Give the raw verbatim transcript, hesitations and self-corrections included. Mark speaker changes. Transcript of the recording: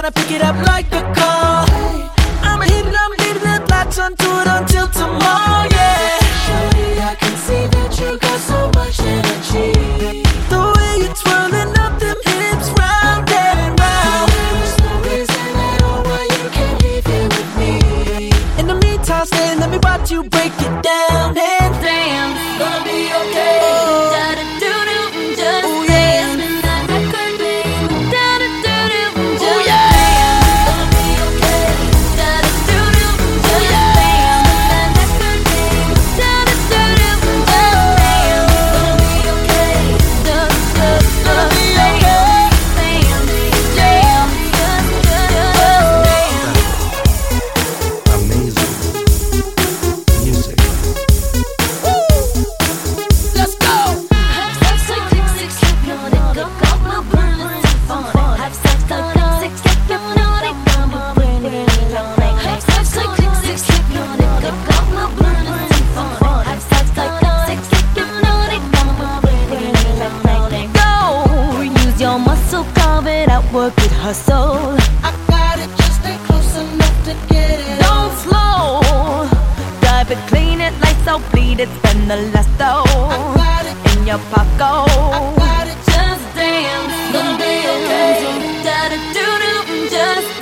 Speaker 1: tryna pick it up like a call. I'ma hit it, I'm leaving it, latch onto it until tomorrow, yeah.
Speaker 2: Shorty, I can see that you got so much energy.
Speaker 1: The way you're twirling up them hips round and round.
Speaker 2: There is no reason at all why you can't leave here with me.
Speaker 1: In the meantime, stay, let me watch you break it down and dance.
Speaker 2: Gonna be okay.
Speaker 1: Oh.
Speaker 2: Da-da-doo-doo, just
Speaker 1: Oh, yeah.
Speaker 2: dance. And that record, babe. Da-da-doo-doo, just
Speaker 1: Oh, yeah.
Speaker 2: dance. Gonna be okay. Da-da-doo-doo, just dance. And that record, babe. Da-da-doo-doo, just dance. Gonna be okay. Just, just,
Speaker 1: Gonna
Speaker 2: just
Speaker 1: be
Speaker 2: dance.
Speaker 1: okay.
Speaker 2: Dance, dance, just, just, just dance.
Speaker 3: Amazing music.
Speaker 1: Let's go.
Speaker 2: Have sex like six, six, hypnotic, go, go, go, burn, let's have fun. Have sex like six, six, hypnotic, go, go, burn, really lonely. Have sex like six, six, hypnotic, go, go, go, burn, let's have fun. Have sex like six, six, hypnotic, go, go, burn, really lonely.
Speaker 4: Go, use your muscle, carve it out, work it, hustle.
Speaker 1: I got it, just stay close enough to get it.
Speaker 4: Don't slow, dive it, clean it, lights out, bleed it, spend the last
Speaker 1: I
Speaker 4: dough
Speaker 1: got it,
Speaker 4: in your
Speaker 1: I
Speaker 4: pocket.
Speaker 1: got it.
Speaker 2: Just dance, gonna be okay. Da-da-doo-doo, just